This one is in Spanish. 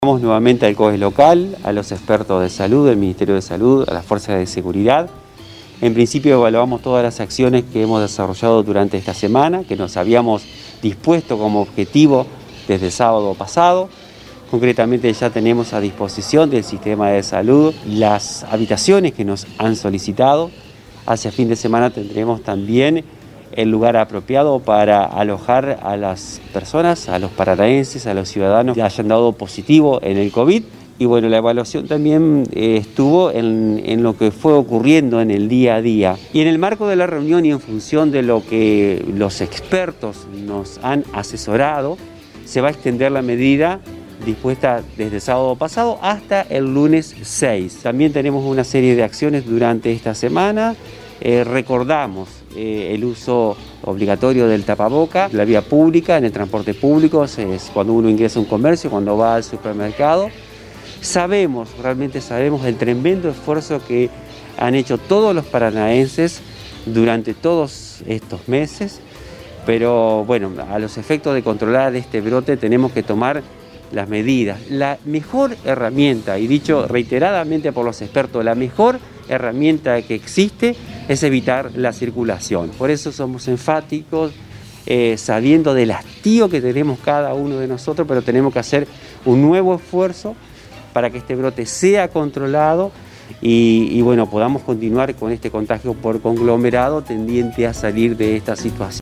Vamos nuevamente al COE local, a los expertos de salud, del Ministerio de Salud, a las fuerzas de seguridad. En principio evaluamos todas las acciones que hemos desarrollado durante esta semana, que nos habíamos dispuesto como objetivo desde el sábado pasado. Concretamente ya tenemos a disposición del sistema de salud las habitaciones que nos han solicitado. Hacia fin de semana tendremos también el lugar apropiado para alojar a las personas, a los paranaenses, a los ciudadanos que hayan dado positivo en el COVID. Y bueno, la evaluación también estuvo en lo que fue ocurriendo en el día a día. Y en el marco de la reunión y en función de lo que los expertos nos han asesorado, se va a extender la medida dispuesta desde el sábado pasado hasta el lunes 6. También tenemos una serie de acciones durante esta semana. Recordamos el uso obligatorio del tapaboca en la vía pública, en el transporte público, es cuando uno ingresa a un comercio, cuando va al supermercado. Realmente sabemos el tremendo esfuerzo que han hecho todos los paranaenses durante todos estos meses, pero bueno, a los efectos de controlar este brote tenemos que tomar las medidas. La mejor herramienta, y dicho reiteradamente por los expertos, la mejor herramienta que existe es evitar la circulación. Por eso somos enfáticos, sabiendo del hastío que tenemos cada uno de nosotros, pero tenemos que hacer un nuevo esfuerzo para que este brote sea controlado y bueno, podamos continuar con este contagio por conglomerado tendiente a salir de esta situación.